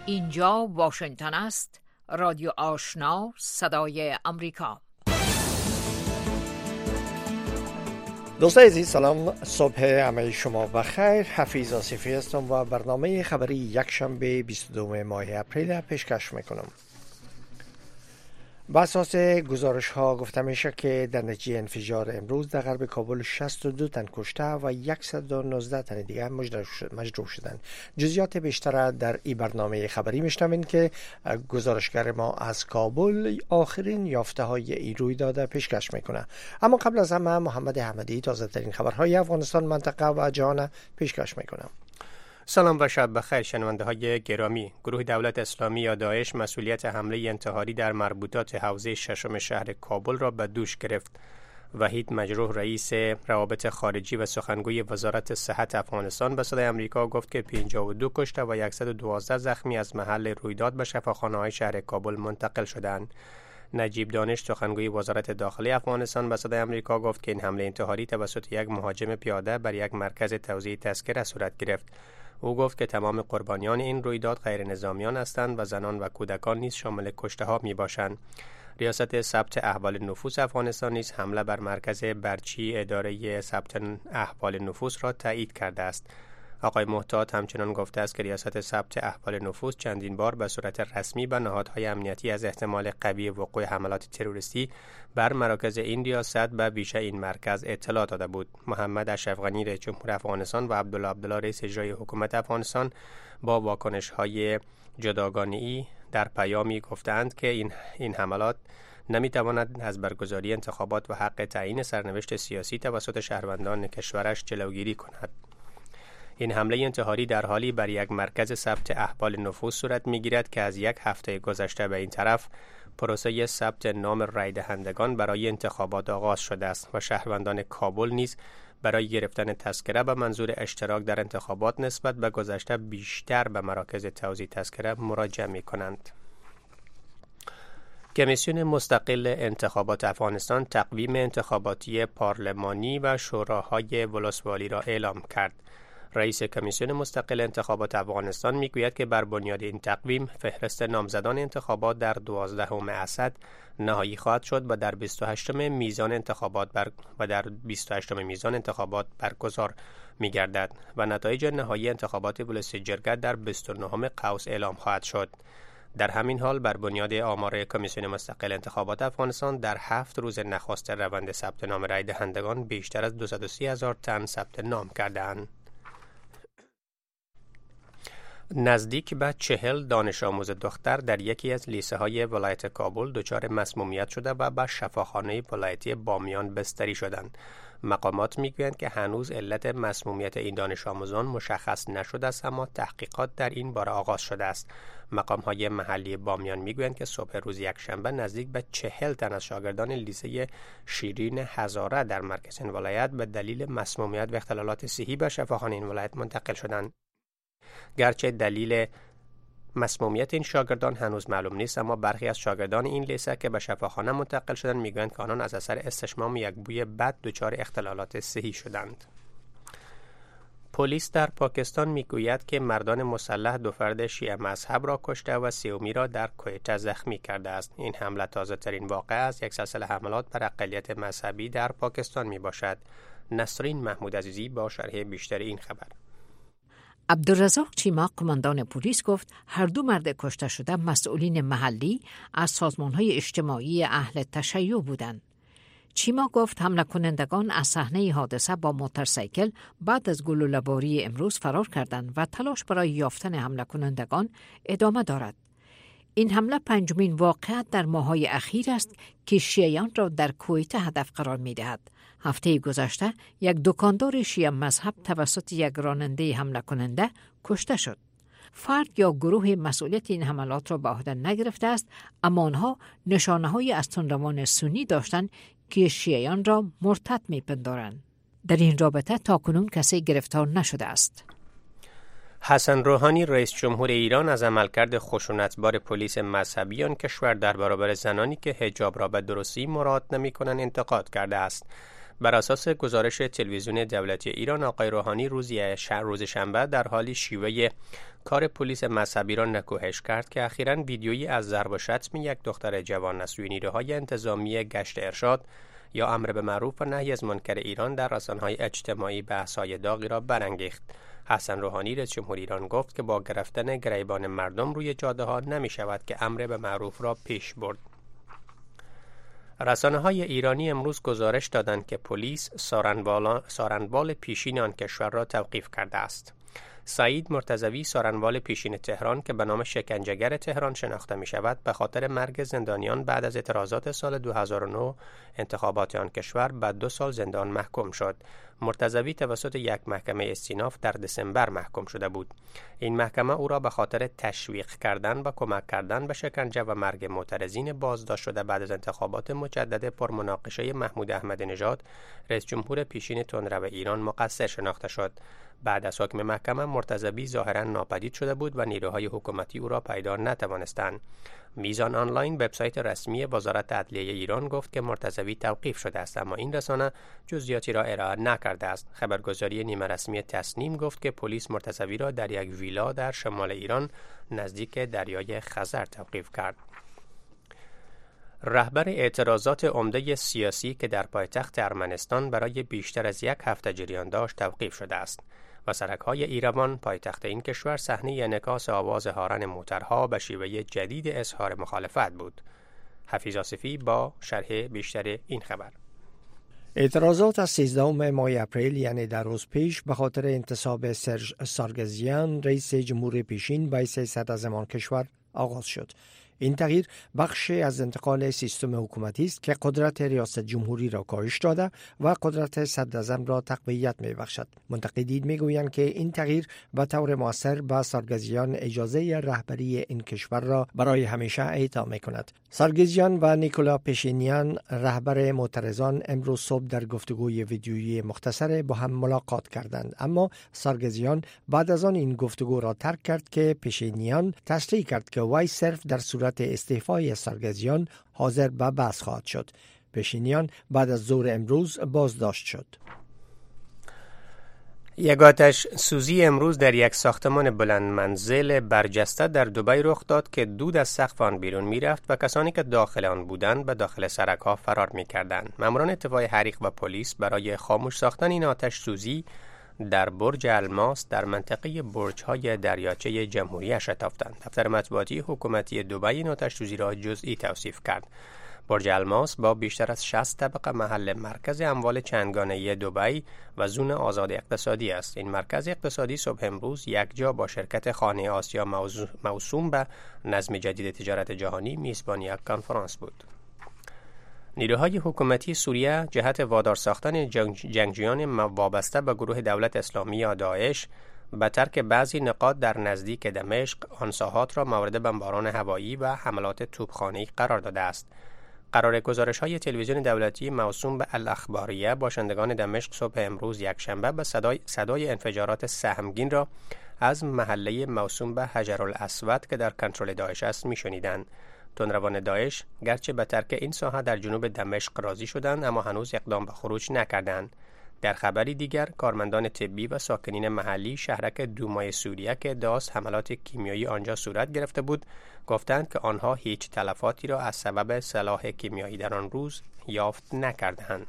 اینجا واشنگتن است. رادیو آشنا، صدای امریکا. دوستان عزیز، سلام، صبح همه شما بخیر. حفیظ آصفی هستم و برنامه خبری یکشنبه 22 ماه اپریل پیشکش میکنم. بر اساس گزارش ها گفته میشه که در نتیجه انفجار امروز در غرب کابل 62 تن کشته و 119 تن دیگر مجروح شدند. جزئیات بیشتر در این برنامه خبری میشنوین که گزارشگر ما از کابل آخرین یافته های این رویداد پیشکش میکنه. اما قبل از همه محمد احمدی تازه ترین خبرهای افغانستان، منطقه و جهان پیشکش میکنه. سلام و شب بخیر شنونده های گرامی. گروه دولت اسلامی یا داعش مسئولیت حمله انتحاری در مربوطات حوزه ششم شهر کابل را به دوش گرفت. وحید مجروح، رئیس روابط خارجی و سخنگوی وزارت صحت افغانستان، به صدای امریکا گفت که 52 کشته و 112 زخمی از محل رویداد به شفاخانه‌های شهر کابل منتقل شدند. نجیب دانش، سخنگوی وزارت داخلی افغانستان، به صدای امریکا گفت که این حمله انتحاری توسط یک مهاجم پیاده بر یک مرکز توزیع تذکره صورت گرفت. او گفت که تمام قربانیان این رویداد غیر نظامیان هستند و زنان و کودکان نیز شامل کشته ها می باشند. ریاست ثبت احوال نفوس افغانستان نیز حمله بر مرکز برچی اداره ثبت احوال نفوس را تایید کرده است. آقای محتاط همچنان گفته است که ریاست ثبت احوال نفوس چندین بار به صورت رسمی به نهادهای امنیتی از احتمال قوی وقوع حملات تروریستی بر مراکز این ریاست به ویژه این مرکز اطلاع داده بود. محمد اشرف غنی، رئیس جمهور افغانستان، و عبدالله رئیس اجرایی حکومت افغانستان با واکنش‌های جداگانه‌ای در پیامی گفتند که این حملات نمیتواند از برگزاری انتخابات و حق تعیین سرنوشت سیاسی توسط شهروندان کشورش جلوگیری کند. این حمله انتحاری در حالی بر یک مرکز ثبت احوال نفوس صورت می‌گیرد که از یک هفته گذشته به این طرف پروسه ثبت نام رای دهندگان برای انتخابات آغاز شده است و شهروندان کابل نیز برای گرفتن تذکره به منظور اشتراک در انتخابات نسبت به گذشته بیشتر به مراکز توزیع تذکره مراجعه می‌کنند. کمیسیون مستقل انتخابات افغانستان تقویم انتخاباتی پارلمانی و شوراهای ولسوالی را اعلام کرد. رئیس کمیسیون مستقل انتخابات افغانستان میگوید که بر بنیاد این تقویم فهرست نامزدان انتخابات در 12 اسد نهایی خواهد شد و در 28 میزان انتخابات برگزار می‌گردد و نتایج نهایی انتخابات ولسی جرگه در 29 قوس اعلام خواهد شد. در همین حال بر بنیاد آمار کمیسیون مستقل انتخابات افغانستان در 7 روز نخست روند ثبت نام رای دهندگان بیشتر از 230,000 تن ثبت نام کردند. نزدیک به 40 دانش آموز دختر در یکی از لیسه های ولایت کابل دچار مسمومیت شده و به شفاخانه ولایتی بامیان بستری شدند. مقامات میگویند که هنوز علت مسمومیت این دانش آموزان مشخص نشده است، اما تحقیقات در این باره آغاز شده است. مقام‌های محلی بامیان میگویند که صبح روز یکشنبه نزدیک به 40 تن از شاگردان لیسه شیرین هزاره در مرکز این ولایت به دلیل مسمومیت و اختلالات صحی به شفاخانه این ولایت منتقل شدند. گرچه دلیل مسمومیت این شاگردان هنوز معلوم نیست، اما برخی از شاگردان این لیسه که به شفاخانه منتقل شدند میگویند که آنان از اثر استشمام یک بوی بد دچار اختلالات صحی شدند. پلیس در پاکستان میگوید که مردان مسلح 2 فرد شیعه مذهب را کشته و 3 را در کویت زخمی کرده است. این حمله تازه ترین واقعه از یک سلسله حملات بر اقلیت مذهبی در پاکستان می باشد. نسرین محمود عزیزی با شرح بیشتر این خبر. عبدالرزاق چیما، قماندان پلیس، گفت هر 2 مرد کشته شده مسئولین محلی از سازمان‌های اجتماعی اهل تشیع بودند. چیما گفت حمله کنندگان از صحنه حادثه با موتورسیکل بعد از گلوله‌باری امروز فرار کردند و تلاش برای یافتن حمله کنندگان ادامه دارد. این حمله 5مین واقعیت در ماه‌های اخیر است که شیعیان را در کویت هدف قرار می‌دهد. هفته گذشته یک دکاندار شیعه مذهب توسط یک راننده حمله کننده کشته شد. فرد یا گروه مسئولیت این حملات را به عهده نگرفته است، اما آنها نشانه‌های از تندروان سنی داشتند که شیعیان را مرتد می‌پندارند. در این رابطه تاکنون کسی گرفتار نشده است. حسن روحانی، رئیس جمهور ایران، از عملکرد خشونتبار پلیس مذهبی آن کشور در برابر زنانی که حجاب را به درستی مراعات نمی‌کنند انتقاد کرده است. بر اساس گزارش تلویزیون دولتی ایران، آقای روحانی روز شنبه در حالی شیوه کار پلیس مذهبی را نکوهش کرد که اخیراً ویدیویی از ضرب و شتم یک دختر جوان از سوی نیروهای انتظامی گشت ارشاد یا امر به معروف و نهی از منکر ایران در رسانه‌های اجتماعی بحث‌های داغی را برانگیخت. حسن روحانی رئیس جمهور ایران گفت که با گرفتن گریبان مردم روی جاده‌ها نمی‌شود که امر به معروف را پیش برد. رسانه‌های ایرانی امروز گزارش دادند که پلیس سارنوال پیشین آن کشور را توقیف کرده است. سعید مرتضوی، سارنوال پیشین تهران که به نام شکنجهگر تهران شناخته می شود، به خاطر مرگ زندانیان بعد از اعتراضات سال 2009 انتخابات آن کشور به 2 سال زندان محکوم شد. مرتضوی توسط یک محکمه استیناف در دسامبر محکوم شده بود. این محکمه او را به خاطر تشویق کردن و کمک کردن به شکنجه و مرگ معترضین بازداشت شده بعد از انتخابات مجدد پرمناقشه محمود احمدی نژاد، رئیس جمهور پیشین تندرو ایران، مقصر شناخته شد. بعد از حکم محکمه مرتضوی ظاهراً ناپدید شده بود و نیروهای حکومتی او را پیدا نتوانستند. میزان آنلاین، وبسایت رسمی وزارت عدلیه ایران، گفت که مرتضوی توقیف شده است، اما این رسانه جزئیاتی را ارائه نکرده است. خبرگزاری نیمه رسمی تصنیم گفت که پلیس مرتضوی را در یک ویلا در شمال ایران نزدیک دریای خزر توقیف کرد. رهبر اعتراضات عمده سیاسی که در پایتخت ارمنستان برای بیشتر از 1 هفته جریان داشت توقیف شده است و سرک‌های ایروان، پایتخت این کشور، صحنه انعکاس آواز هارن موترها به شیوه جدید اظهار مخالفت بود. حفیظ آصفی با شرح بیشتر این خبر. اعتراضات از 13 ماه اپریل، یعنی در روز پیش، به خاطر انتصاب سرژ سارگزیان، رئیس جمهور پیشین، به حیث صدراعظم آن کشور آغاز شد. این تغییر بخشی از انتقال سیستم حکومتی است که قدرت ریاست جمهوری را کاهش داده و قدرت صدراعظم را تقویت می‌بخشد. منتقدین می‌گویند که این تغییر به طور مؤثر به سارگزیان اجازه رهبری این کشور را برای همیشه اعطا می‌کند. سارگزیان و نیکولا پشینیان، رهبر معترضان، امروز صبح در گفتگوی ویدیویی مختصر با هم ملاقات کردند، اما سارگزیان بعد از آن این گفتگو را ترک کرد که پشینیان تصریح کرد که وی صرف در صورت استعفای سارگزیان حاضر به بحث خواهد شد. پشینیان بعد از ظهر امروز بازداشت شد. یک آتش سوزی امروز در یک ساختمان بلند منزل برجسته در دبی رخ داد که دود از سقف آن بیرون می رفت و کسانی که داخل آن بودند به داخل سرک‌ها فرار می کردند. ماموران اطفای حریق و پلیس برای خاموش ساختن این آتش سوزی در برج الماس در منطقه برج‌های دریاچه جمهوریه شتافتند. دفتر مطبوعاتی حکومتی دبی این آتش سوزی را جزئی توصیف کرد. برج الماس با بیشتر از 60 طبقه محل مرکز اموال چندگانه دبی و زون آزاد اقتصادی است. این مرکز اقتصادی صبح امروز یکجا با شرکت خانه آسیا موسوم به نظم جدید تجارت جهانی میزبان یک کنفرانس بود. نیروهای حکومتی سوریه جهت وادار ساختن جنگجویان وابسته به گروه دولت اسلامی یا داعش به ترک بعضی نقاط در نزدیک دمشق آن ساحات را مورد بمباران هوایی و حملات توپخانه‌ای قرار داده است. قرار گزارش‌های تلویزیون دولتی موسوم به الاخباریه باشندگان دمشق صبح امروز یکشنبه به صدای انفجارات سهمگین را از محله موسوم به حجرالاسود که در کنترل داعش است می‌شنیدند. تندروان داعش گرچه به ترک این ساحه در جنوب دمشق راضی شدند، اما هنوز اقدام به خروج نکردند. در خبری دیگر، کارمندان طبی و ساکنین محلی شهرک دومای سوریه که ادعاست حملات کیمیایی آنجا صورت گرفته بود، گفتند که آنها هیچ تلفاتی را از سبب سلاح کیمیایی در آن روز یافت نکردند.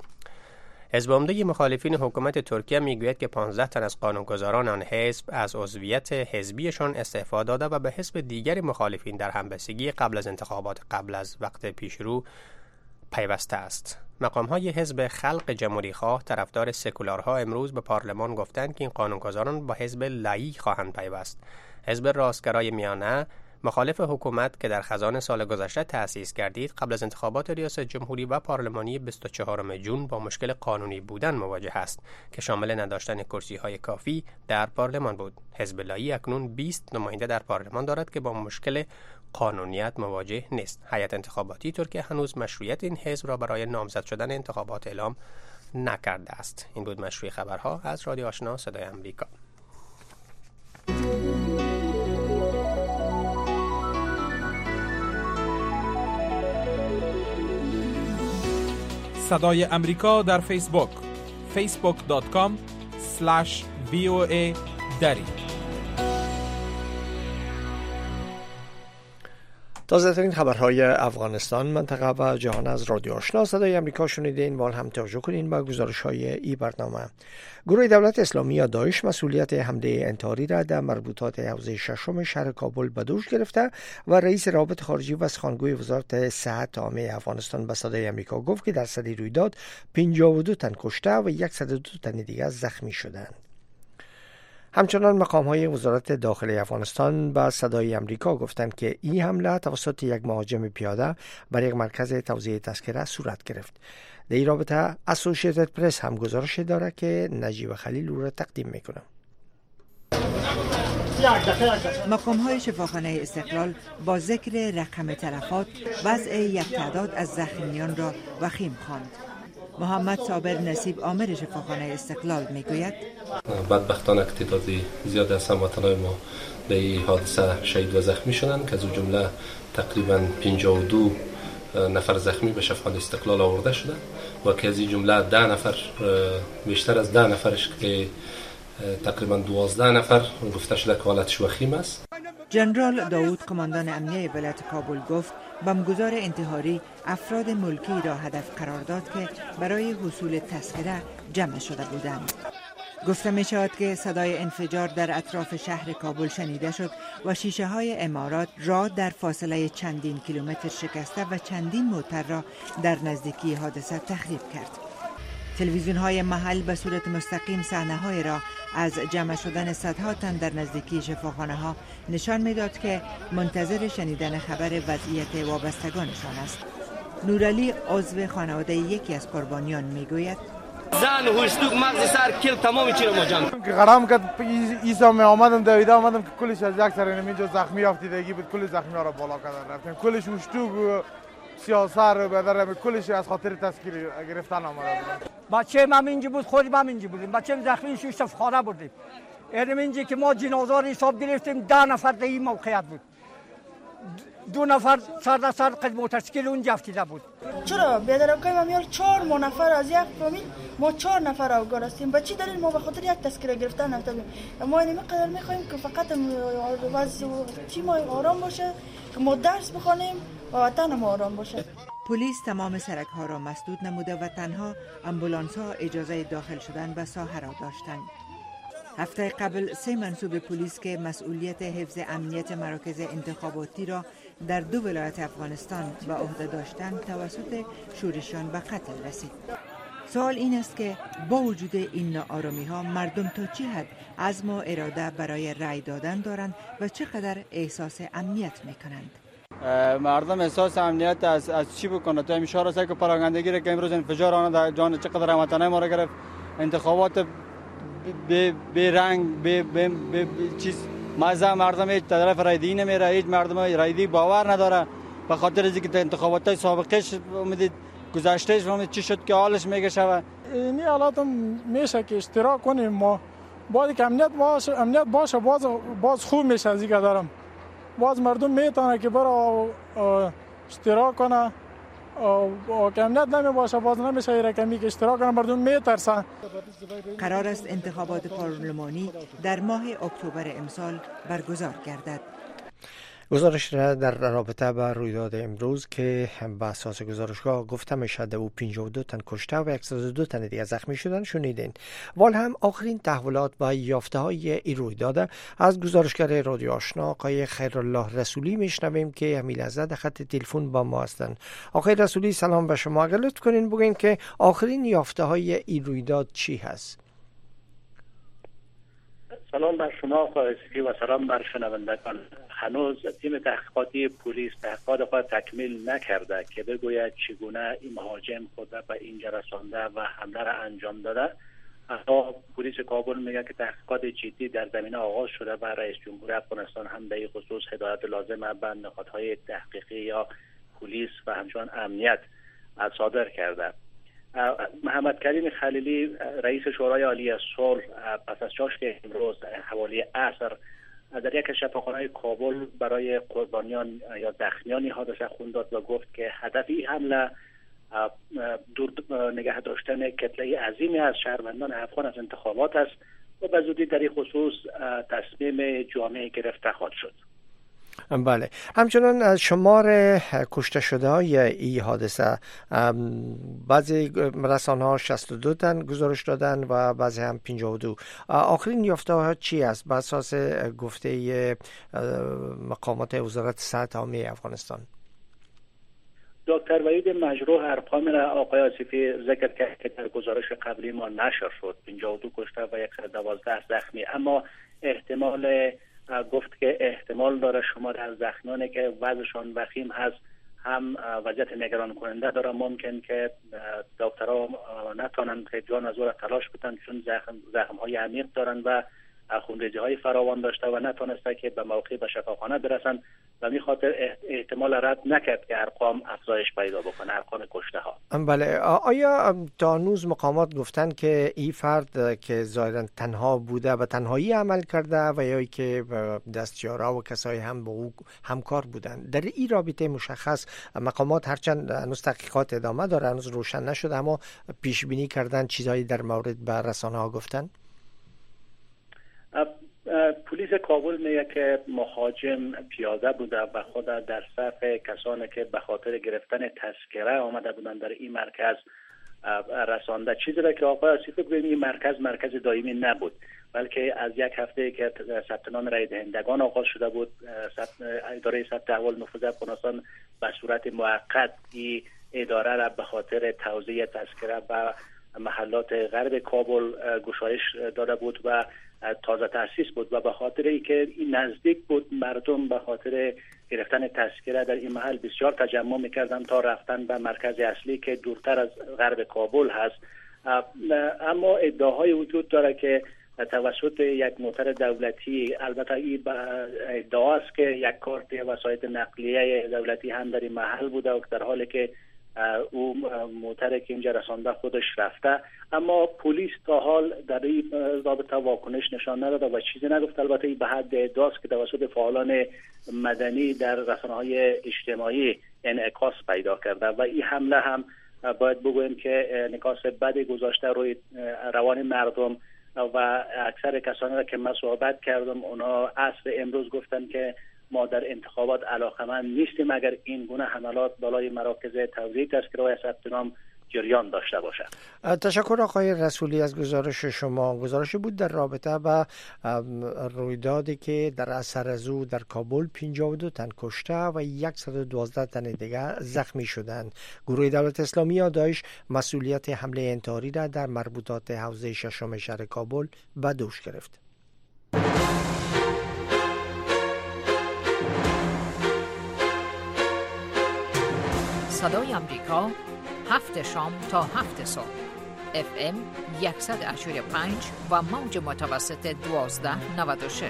حزب عمده مخالفین حکومت ترکیه میگوید که 15 تن از قانونگذاران آن حزب از عضویت حزبیشان استعفا داده و به حزب دیگر مخالفین در همبستگی قبل از انتخابات قبل از وقت پیشرو پیوسته است. مقام‌های حزب خلق جمهوری‌خواه طرفدار سکولارها امروز به پارلمان گفتند که این قانونگذاران با حزب لایی خواهند پیوست. حزب راستگرای میانه مخالف حکومت که در خزان سال گذشته تأسیس گردید، قبل از انتخابات ریاست جمهوری و پارلمانی 24 جون با مشکل قانونی بودن مواجه است که شامل نداشتن کرسی‌های کافی در پارلمان بود. حزب لایی اکنون 20 نماینده در پارلمان دارد که با مشکل قانونیت مواجه نیست. هیئت انتخاباتی ترکیه هنوز مشروعیت این حزب را برای نامزد شدن انتخابات اعلام نکرده است. این بود مشروع خبرها از رادیو آشنا صدای آمریکا. صدای امریکا در فیسبوک facebook.com/VOA دری. تازه ترین خبرهای افغانستان، منطقه و جهان از رادیو آشنا صدای امریکا شنیدین. وال هم توجه کنین با گزارش های ای برنامه. گروه دولت اسلامی یا داعش مسئولیت حمله انتحاری را در مربوطات حوزه ششم شهر کابل به دوش گرفته و رئیس روابط خارجی و سخنگوی وزارت صحت عامه افغانستان به صدای امریکا گفت که در صدی رویداد 52 تن کشته و 102 تن دیگر زخمی شدند. همچنان مقام‌های وزارت داخلی افغانستان به صدای امریکا گفتند که این حمله توسط یک مهاجم پیاده بر یک مرکز توزیع تذکره صورت گرفت. در این رابطه اسوسییتد پرس هم گزارش داره که نجیب خلیل او را تقدیم میکنه. مقام‌های شفاخانه استقلال با ذکر رقم تلفات وضع یک تعداد از زخمیان را وخیم خواند. محمد صابر نصیب عامل شفاخانه استقلال میگوید بدبختانه که تعداد زیاد از هموطنان ما در این حادثه شهید و زخمی شدند که از جمله تقریبا 52 نفر زخمی به شفاخانه استقلال آورده شده و که از این جمله 10 نفر بیشتر از 10 نفرش که تقریبا 12 نفر گفته شده که حالتش وخیم است. جنرال داوود قماندان امنیه ولایت کابل گفت بمبگذار انتحاری افراد ملکی را هدف قرار داد که برای حصول تذکره جمع شده بودند. گفته می شود که صدای انفجار در اطراف شهر کابل شنیده شد و شیشه های عمارات را در فاصله چندین کیلومتر شکسته و چندین موتر را در نزدیکی حادثه تخریب کرد. تلویزیون های محل به صورت مستقیم صحنه های را از جمع شدن صدها تن در نزدیکی شفاخانه ها نشان میداد که منتظر شنیدن خبر وضعیت وابستگانشان است. نورعلی عضو خانواده یکی از قربانیان میگوید زن هوشتوک مغز سر کل تمام چی رو مجان قرام کرد ایسا می آمدم دویده آمدم که کلش از یک سر اینجا زخمی افتیدگی بود، کل زخمی ها را بالا کردن رفتن، کلش هوشتوک سیاسر بدرم کلش از خاطر تذکیر گرفتن آمده بود. بچه من اینجا بود، خودم هم اینجا بودیم، بچه زخمی شو شفاخانه بردیم. علم اینجا که ما جنازه را حساب گرفتیم 10 نفر در این موقعیت بود، 2 نفر سر در سر قد موتورسیکل اونجا افتیده بود. چرا بیادرکای ما میال 4 نفر از یک فامیل ما 4 نفر اوگار هستیم. به چی دلیل ما به خاطر یک تذکره گرفتن نفتیم؟ ما اینقدر میخوایم که فقط وضع تیم آرام باشه، که ما درس بخونیم و وطن ما آرام باشه. پلیس تمام سرک ها را مسدود نموده و تنها امبولانس ها اجازه داخل شدن به ساحه را داشتند. هفته قبل 3 منصوب پلیس که مسئولیت حفظ امنیت مراکز انتخاباتی را در 2 ولایت افغانستان به عهده داشتند توسط شورشیان به قتل رسید. سوال این است که با وجود این ناآرامی ها مردم تا چه حد عزم و اراده برای رأی دادن دارند و چقدر احساس امنیت میکنند؟ مردم احساس امنیت از چی بکنه؟ تا اشاره است که پراگندگی را که امروز انفجار آن در جان چقدر هموطنان ما را گرفت، انتخابات به رنگ به چیز مزه، مردم هیچ طرف رایدی نمیره، هیچ مردم رایدی باور نداره به خاطر از اینکه انتخابات سابقش اومدید گذشتهش اومد چی شد که حالش میگه شوه. این حالات میشه که اشتراک کنیم، ما باید که امنیت باشه باز خوب میشه. از اینکه دارم باز مردم میتونه که برای اشتراک کنه و که امنیت نمی باشه باز نمیشه رقمی که اشتراک کنه، مردم میترسن. قرار است انتخابات پارلمانی در ماه اکتبر امسال برگزار گردد. گزارش را در رابطه با رویداد امروز که به اساس گزارشگاه گفته میشه 52 تن کشته و 102 تن دیگر زخمی شدن شنیدین. وال هم آخرین تحولات و یافته های این رویداد از گزارشگر رادیو آشنا آقای خیرالله رسولی میشنویم که همین لحظه در خط تلفن با ما هستند. آقای رسولی سلام به شما. اگر لطف کنین بگین که آخرین یافته های این رویداد چی هست؟ سلام بر شما خواهشی و سلام بر شنوندگان. هنوز تیم تحقیقاتی پلیس تحقیقات خود تکمیل نکرده که بگوید چگونه این مهاجم خود به اینجا رسانده و حمله را انجام داده. اما پلیس کابل میگه که تحقیقات جدی در زمینه آغاز شده و رئیس جمهور افغانستان هم در این خصوص هدایت لازم به نهادهای تحقیقی یا پلیس و همچنین امنیت صادر کرده. محمد کریم خلیلی رئیس شورای عالی صلح پس از چاشت امروز حوالی عصر در یک شفاخانه کابل برای قربانیان یا زخمیان حادثه خون داد و گفت که هدف این حمله دور نگه داشتن کتله عظیمی از شهروندان افغان از انتخابات است و به زودی در این خصوص تصمیم جامعه گرفته خواهد شد. بله، همچنان شمار کشته شده های این حادثه، بعضی رسانه ها 62 تن گزارش دادن و بعضی هم 52. آخرین یافته ها چی است بر اساس گفته مقامات وزارت صحت عامه افغانستان؟ دکتر وحید مجروح ارقام را آقای آصفی ذکر کرد که در گزارش قبلی ما نشر شد، 52 کشته و 112 زخمی، اما گفت که احتمال داره شمار از زخمیانی که وضعشان وخیم هست هم وضعیت نگران کننده داره، ممکن که دکترها نتونن که جان از او را تلاش بکنن چون زخم های عمیق دارن و خونریزی های فراوان داشته و نتونسته که به موقع به شفاخانه برسن و می خاطر احتمال رد نکرد که ارقام افزایش پیدا بکنه، ارقام کشته ها. بله، آیا تا هنوز مقامات گفتن که این فرد که ظاهرا تنها بوده و تنهایی عمل کرده و یا که دستیارا و کسایی هم با او همکار بودن؟ در این رابطه مشخص مقامات هرچند هنوز تحقیقات ادامه داره، هنوز روشن نشده، اما پیش بینی کردن چیزایی در مورد به رسانه ها گفتن؟ پلیس کابل میگه که مهاجم پیاده بوده و خود در صف کسانی که به خاطر گرفتن تذکره آمده بودند در این مرکز رسانده. چیزی را که آقای آصفی گفتن این مرکز دائمی نبود، بلکه از یک هفته که ثبت نام رای دهندگان آغاز شده بود، اداره ثبت احوال نفوذ افغانستان به صورت موقت این اداره را به خاطر توزیع تذکره و محلات غرب کابل گشایش داده بود و تازه تأسیس بود و به خاطر اینکه این نزدیک بود مردم به خاطر گرفتن تذکره در این محل بسیار تجمع میکردن تا رفتن به مرکز اصلی که دورتر از غرب کابل هست. اما ادعاهای وجود داره که توسط یک موتر دولتی، البته این ادعا است که یک کارت وسایط نقلیه دولتی هم در این محل بوده و در حالی که او موتر که اینجا رسانده خودش رفته، اما پلیس تا حال در این رابطه واکنش نشان نداده و چیزی نگفت. البته این به حد ادعاست که توسط فعالان مدنی در رسانه‌های اجتماعی انعکاس پیدا کرده و این حمله هم باید بگوییم که انعکاس بدی گذاشته روی روان مردم و اکثر کسانی را که من صحبت کردم اونا عصر امروز گفتن که ما در انتخابات علاقمند نیستیم اگر این گونه حملات بالای مراکز توزیع تذکره و ثبت نام جریان داشته باشد. تشکر آقای رسولی از گزارش شما. گزارشی بود در رابطه با رویدادی که در اثر از او در کابل 52 تن کشته و 112 تن دیگر زخمی شدند. گروه دولت اسلامی یا داعش مسئولیت حمله انتحاری را در مربوطات حوزه ششم شهر کابل به دوش گرفت. صدای امریکا 7 شام تا 7 صبح FM 100.5 و موج متوسط 1296.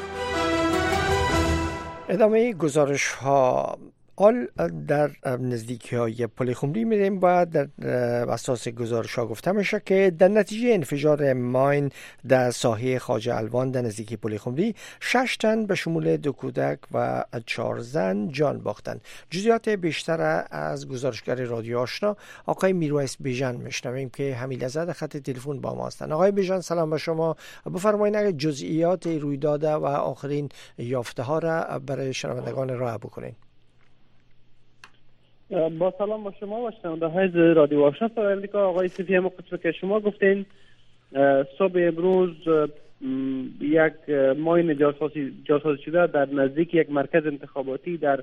ادامه گزارش ها. حال در نزدیکی های پل خمری میریم و در اساس گزارش ها گفته میشه که در نتیجه انفجار ماین در ساحه خواجه الوان در نزدیکی پل خمری 6 تن به شمول 2 کودک و 4 زن جان باختند. جزئیات بیشتر از گزارشگر رادیو آشنا آقای میرویس بیژن میشنویم که همین لحظه خط تلفن با ما هستند. آقای بیژن سلام به شما. بفرمایید اگر جزئیات رویداد و آخرین یافته ها را برای شنوندگان راه بکنید. با سلام با شما و شنونده های رادیو آشنا صدای امریکا. آقای صفی مقصر که شما گفتین صبح امروز یک ماین جاسازی شده در نزدیک یک مرکز انتخاباتی در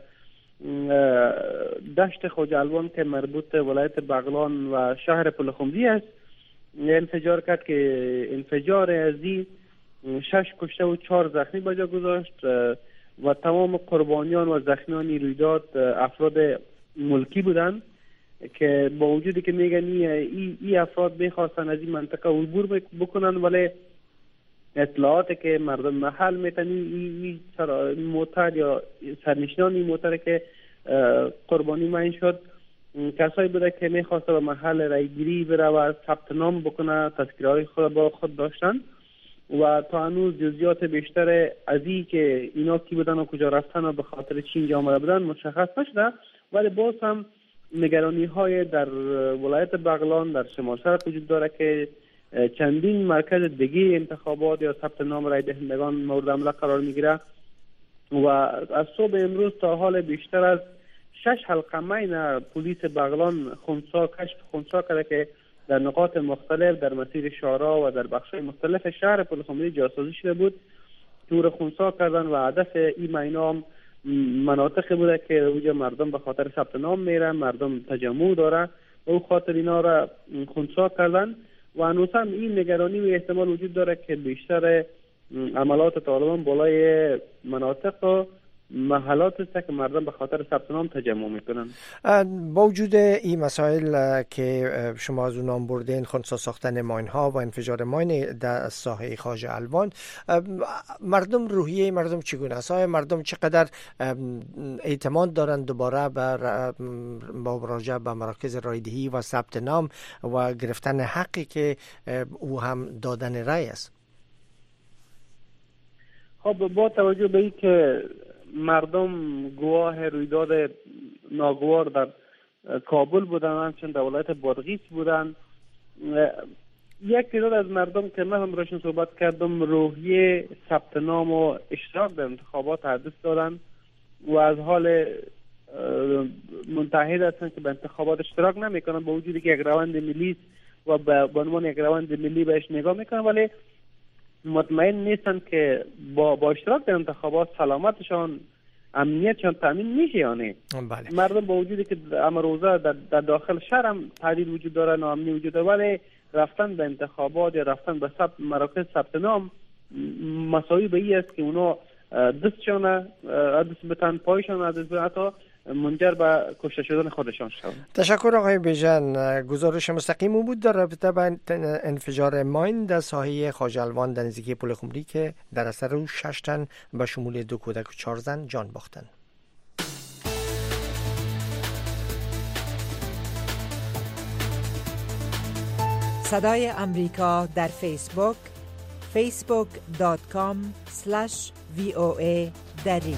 دشت خواجه الوان که مربوط ولایت بغلان و شهر پل خمری است انفجار کرد که انفجار ازی 6 کشته و 4 زخمی به جا گذاشت و تمام قربانیان و زخمیان رویداد افراد ملکی بودن که با وجودی که میگن این افراد میخواستن از این منطقه عبور بکنن ولی اطلاعاتی که مردم محل میتن این موتر یا سرنشینان این موتر که قربانی من شد کسایی بوده که میخواسته به محل رایگیری بره و ثبت نام بکنه، تذکره های خود با خود داشتن و تا هنوز جزئیات بیشتر از این که اینا کی بودن و کجا رفتن و به خاطر چی اینجا آمده بودن مشخص نشده، ولی باز هم نگرانی های در ولایت بغلان در شمال شرق وجود داره که چندین مرکز دیگه انتخابات یا ثبت نام رای دهندگان مورد حمله قرار میگیره و از صبح امروز تا حال بیشتر از 6 حلقه مین پلیس بغلان کشف خنثی کرده که در نقاط مختلف در مسیر شارع و در بخش‌های مختلف شهر پلخمری جاسازی شده بود. تور خنثی کردن و هدف این مینام مناطقی بوده که اونجا مردم به خاطر ثبت نام میرن، مردم تجمع داره و خاطر اینا را خنثی کردن و هنوز هم این نگرانی و احتمال وجود داره که بیشتر عملات طالبان بالای مناطق و محلات است که مردم به خاطر ثبت نام تجمع میکنن. با وجود این مسائل که شما از اون نام بردین، خنثی ساختن ماین ها و انفجار ماین در ساحه خواجه الوان، روحیه مردم چگونه است؟ مردم چقدر اعتماد دارند دوباره با مراجعه به مراکز رایدهی و ثبت نام و گرفتن حقی که او هم دادن رای است؟ خب با توجه به این که مردم گواه رویداد ناگوار در کابل بودن، همچنین در ولایت بادغیس بودن، یک تعداد از مردم که من هم راشون صحبت کردم روحیه ثبت نام و اشتراک در انتخابات حدث دادن و از حال منتهی هستند که به انتخابات اشتراک نمیکنن، با وجودی که یک روند ملی و به عنوان یک روند ملی بهش نگاه میکنن، ولی مطمئن نیستن که با اشتراک در انتخابات سلامتشان، امنیتشان تامین میشه یا نه. بله. مردم با وجودی که امروزه در داخل شهر هم تهدید وجود داره، ناامنی وجود داره، ولی رفتن به انتخابات یا رفتن به مراکز ثبت نام مساوی به این است که اونا دستشان دست بتن، پایشان دست حتی منجر به کشته شدن خودشان شد. تشکر آقای بیژن. گزارش مستقیم بود در رابطه با انفجار ماین در ساحه خواجه الوان در نزدیکی پلخمری که در اثر او 6 تن به شمول 2 کودک و 4 زن جان باختند. صدای امریکا در فیسبوک facebook.com/VOA دری.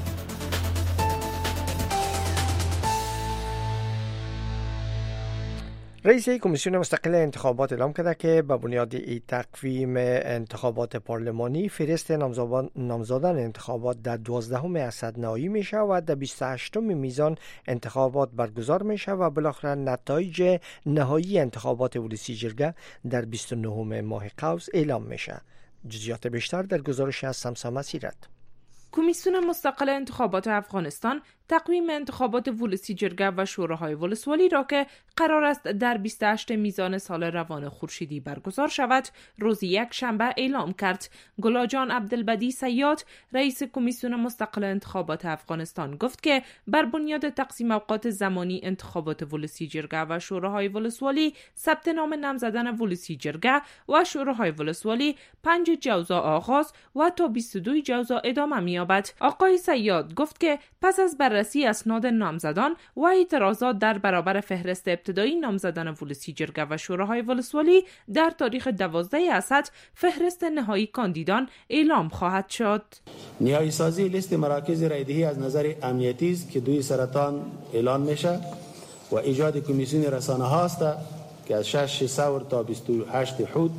رئیس کمیسیون مستقل انتخابات اعلام کرده که به بنیاد تقویم انتخابات پارلمانی فهرست نامزدان انتخابات در 12 اسد نهایی میشه و در 28 میزان انتخابات برگزار میشه و بالاخره نتایج نهایی انتخابات ولسی جرگه در 29 ماه قوس اعلام میشه. جزئیات بیشتر در گزارش از سمسامه سیرت. کمیسیون مستقل انتخابات افغانستان تقویم انتخابات ولسی جرگه و شوراهای ولسوالی را که قرار است در 28 میزان سال روان خورشیدی برگزار شود روز یک شنبه اعلام کرد. گلاجان عبدالبدی سیاد رئیس کمیسیون مستقل انتخابات افغانستان گفت که بر بنیاد تقسیم اوقات زمانی انتخابات ولسی جرگه و شوراهای ولسوالی ثبت نام نامزدان ولسی جرگه و شوراهای ولسوالی 5 جوزا آغاز و تا 22 جوزا ادامه می‌یابد. آقای سیاد گفت که پس از بررسی اسناد نامزدان و اعتراضات در برابر فهرست ابتدایی نامزدان ولسی جرگه و شوراهای ولسوالی در تاریخ 12 اسد فهرست نهایی کاندیدان اعلام خواهد شد. نهایی سازی لیست مراکز رایدهی از نظر امنیتی است که 2 سرطان اعلان میشه و ایجاد کمیسیون رسانه هاست که از 6 ثور تا 28 حود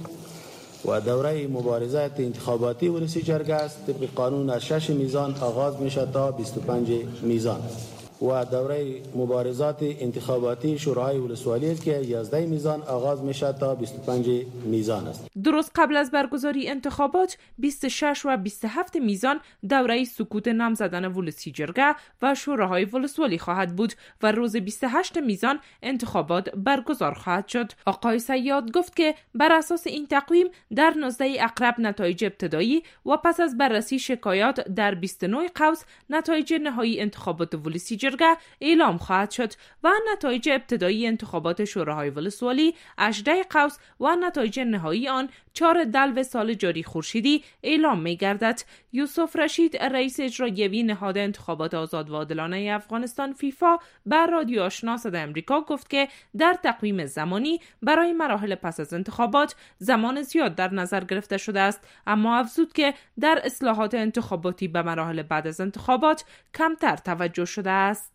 و دوره مبارزات انتخاباتی ولسی جرگه است. طبق قانون از 6 میزان آغاز میشه تا 25 میزان و دوره مبارزات انتخاباتی شوراهای ولسوالی است که 11 میزان آغاز میشه تا 25 میزان است. درست قبل از برگزاری انتخابات 26 و 27 میزان دوره سکوت نامزدان ولسی جرگه و شوراهای ولسوالی خواهد بود و روز 28 میزان انتخابات برگزار خواهد شد. آقای سیاد گفت که بر اساس این تقویم در 19 اقرب نتایج ابتدایی و پس از بررسی شکایات در 29 قوس نتایج نهایی انتخابات ولسی جرگه اعلام خواهد شد و نتایج ابتدایی انتخابات شوراهای ولسوالی 18 قوس و نتایج نهایی آن 4 دلو سال جاری خورشیدی اعلام می گردد. یوسف رشید رئیس اجرایی نهاد انتخابات آزاد و عادلانه افغانستان فیفا بر رادیو آشنا صدای امریکا گفت که در تقویم زمانی برای مراحل پس از انتخابات زمان زیاد در نظر گرفته شده است، اما افزود که در اصلاحات انتخاباتی به مراحل بعد از انتخابات کمتر توجه شده است.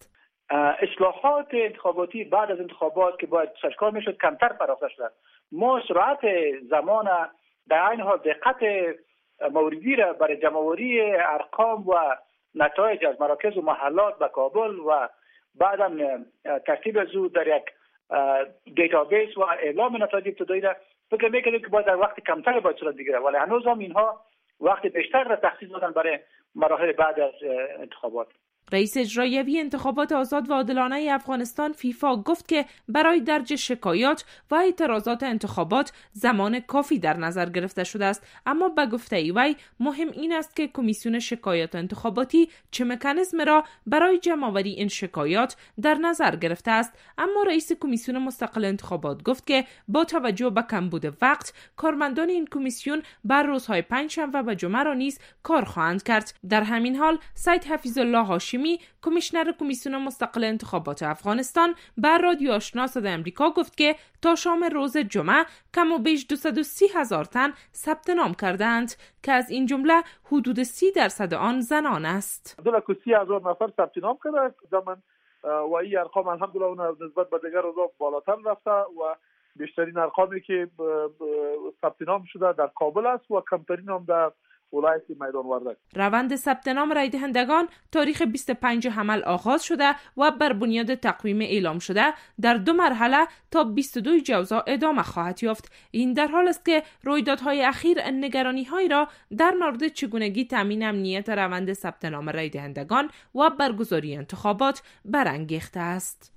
اصلاحات انتخاباتی بعد از انتخابات که باید سرکار میشد کمتر پرداخته شده. ما سرعت زمان در عین حال دقت موردی را برای جمع‌آوری ارقام و نتایج از مراکز و محلات به کابل و بعداً ترتیب از او در یک دیتابیس و اعلام نتایج ابتدایی را فکر می‌کردیم که باید در وقت کمتر باید صورت بگیره، ولی هنوز هم اینها وقت بیشتر را تخصیص دادن برای مراحل بعد از انتخابات. رئیس اجرایی انتخابات آزاد و عادلانه افغانستان فیفا گفت که برای درج شکایات و اعتراضات انتخابات زمان کافی در نظر گرفته شده است، اما به گفته وی مهم این است که کمیسیون شکایات انتخاباتی چه مکانیزم را برای جمع‌آوری این شکایات در نظر گرفته است. اما رئیس کمیسیون مستقل انتخابات گفت که با توجه به کمبود وقت کارمندان این کمیسیون بر روزهای پنجشنبه و جمعه را نیز کار خواهند کرد. در همین حال سید حفیظ الله هاشمی کمیشنر کمیسیون مستقل انتخابات افغانستان بر رادیو آشنا صدای آمریکا گفت که تا شام روز جمعه کم و بیش 230,000 تن ثبت نام کردند که از این جمله حدود 30% آن زنان است. 230,000 نفر ثبت نام کرده زمان و این ارقام الحمدلله اون نسبت به دیگر روزا بالاتر رفته و بیشترین ارقامی که ثبت نام شده در کابل است و کمترین هم در ولایت میدان وردک. روند ثبت نام رای دهندگان تاریخ 25 حمل آغاز شده و بر بنیاد تقویم اعلام شده در 2 مرحله تا 22 جوزا ادامه خواهد یافت. این در حال است که رویدادهای اخیر نگرانی‌هایی را در مورد چگونگی تامین امنیت روند ثبت نام رای دهندگان و برگزاری انتخابات برانگیخته است.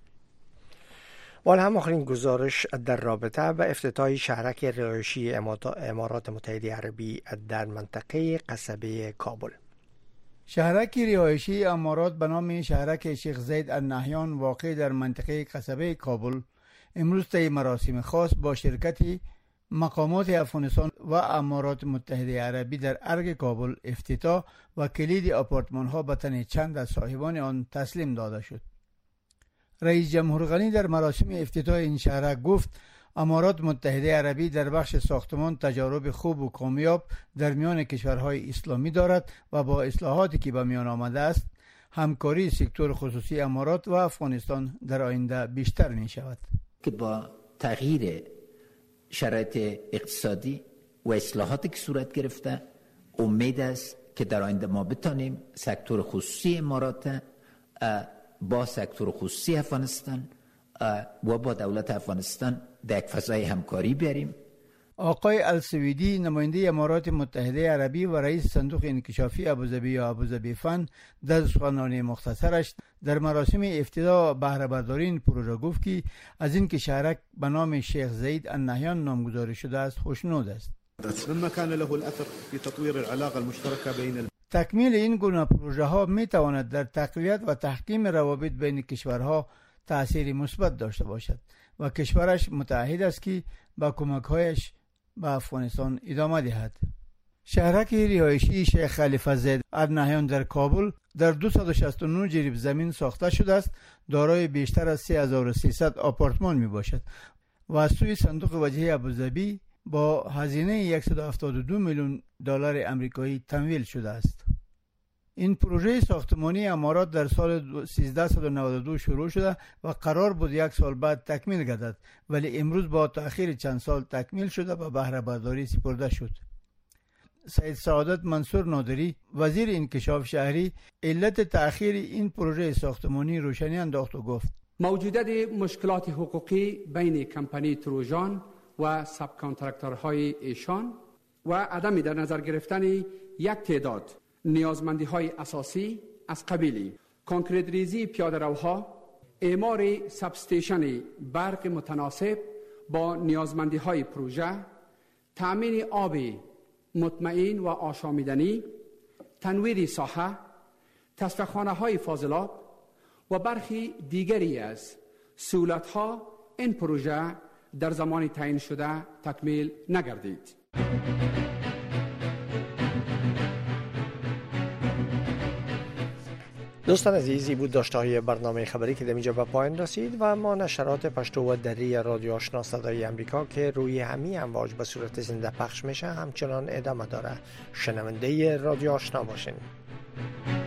ولی هم آخرین گزارش در رابطه به افتتاح شهرک رهایشی امارات متحده عربی در منطقه قصبه کابل. شهرک رهایشی امارات به نام شهرک شیخ زید النهیان واقع در منطقه قصبه کابل امروز طی مراسم خاص با شرکت مقامات افغانستان و امارات متحده عربی در ارگ کابل افتتاح و کلید آپارتمان ها به تن چند از صاحبان آن تسلیم داده شد. رئیس جمهور غنی در مراسم افتتاح این شهرک گفت امارات متحده عربی در بخش ساختمان تجارب خوب و کامیاب در میان کشورهای اسلامی دارد و با اصلاحاتی که به میان آمده است همکاری سکتور خصوصی امارات و افغانستان در آینده بیشتر می شود. که با تغییر شرایط اقتصادی و اصلاحاتی که صورت گرفته امید است که در آینده ما بتانیم سکتور خصوصی امارات با سکتور خصوصی افغانستان و با دولت افغانستان در یک فضای همکاری بیاریم. آقای السویدی نماینده امارات متحده عربی و رئیس صندوق انکشافی ابوظبی یا ابوظبی فند در سخنرانی مختصرش در مراسم افتتاح بهره برداری این پروژه گفت که از این که شهرک به نام شیخ زید النهیان نامگذاری شده است خوشنود است. مما كان له الاثر في تطوير العلاقه المشتركه بين تکمیل این گونه پروژه ها می تواند در تقویت و تحکیم روابط بین کشورها تأثیر مثبت داشته باشد و کشورش متعهد است که با کمک هایش به افغانستان ادامه دهد. شهرک رهایشی شیخ خلیفه زید النهیان در کابل در 269 جریب زمین ساخته شده است، دارای بیشتر از 3300 آپارتمان می باشد و از سوی صندوق وجهی ابوظبی با هزینه 172 میلیون دلار آمریکایی تمویل شده است. این پروژه ساختمانی امارات در سال 1392 شروع شده و قرار بود 1 سال بعد تکمیل گردد، ولی امروز با تأخیر چند سال تکمیل شده و بهره برداری سپرده شد. سید سعادت منصور نادری وزیر انکشاف شهری علت تأخیر این پروژه ساختمانی روشنی انداخت و گفت موجودیت مشکلات حقوقی بین کمپانی تروژان و ساب کانترکتورهای ایشان و عدم در نظر گرفتن یک تعداد نیازمندی های اساسی از قبیل کانکریت ریزی پیاده روها، اعمار ساب استیشن برق متناسب با نیازمندی های پروژه، تأمین آب مطمئن و آشامیدنی، تنویر ساحه، تصفیه‌خانه های فاضلاب و برخی دیگری از سهولت ها این پروژه در زمان تعیین شده تکمیل نگردید. دوستان عزیزی بود داشته های برنامه خبری که در اینجا به پایان رسید و ما نشرات پشتو و دری رادیو آشنا صدای امریکا که روی همین امواج به صورت زنده پخش میشه همچنان ادامه داره. شنونده رادیو آشنا باشین.